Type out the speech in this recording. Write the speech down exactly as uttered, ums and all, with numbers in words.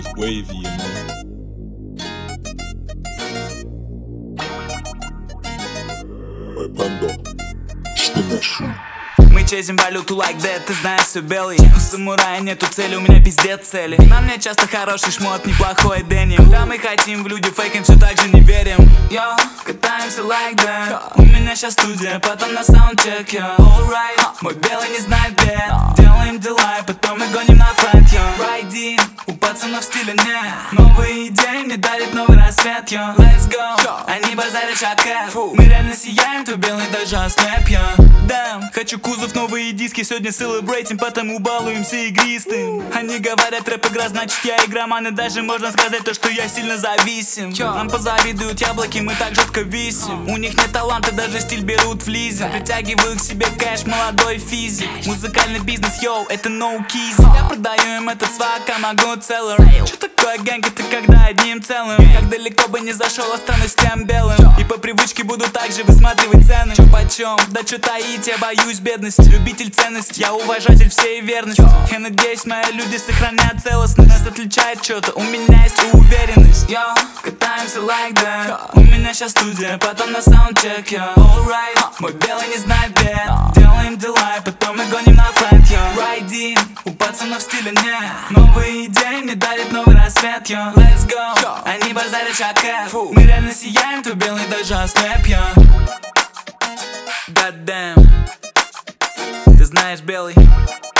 was wavy, you know. Ой, Пандо, что нашел? Мы чезим валюту like that, ты знаешь, все белый. У самурая нету цели, у меня пиздец цели. На мне часто хороший шмот, неплохой деним. Да, мы хотим в люди фейким, все так же не верим. Йо, катаемся like that. У меня щас студия, потом на саундчек, yo. Alright, мой белый не знает бед. Делаем дела, и потом мы гоним на флэт, yo. Райдин, у пацанов стиля нет. Новые идеи мне дарит новый рассвет, yo. Let's go, они базарят шакет. Мы реально сияем, то белый даже ослеп, yo. Damn, хочу кузов, новые диски. Сегодня celebrating, потому балуемся игристым. Они говорят, рэп игра, значит я игроман. И даже можно сказать то, что я сильно зависим. Нам позавидуют яблоки, мы так жестко висим. У них нет таланта, даже стиль берут в лизинг. Притягиваю к себе кэш, молодой физик. Музыкальный бизнес, йоу, это no keys. Я продаю им этот свак, а могу целым. Что такое гэнг, это когда одним целым. Как далеко бы не зашел, останусь тем белым. И по привычке буду также высматривать цены. Чё почем, да чё таить, я боюсь бедности. Любитель ценности, я уважатель всей верности. Я надеюсь, мои люди сохранят целостность. Нас отличает что-то, у меня есть уверенность. Йо, катаемся like that. У меня щас студия, потом на саундчек, yo. Alright, мой белый не знает бед. Делаем дела, и потом мы гоним на флэт, yo. Райдин, у пацанов стиля нет. Новые идеи мне дарит новый рассвет, yo. Let's go, они базарят шакет. Мы реально сияем, то белый даже ослеп, yo. God damn, ты знаешь, белый.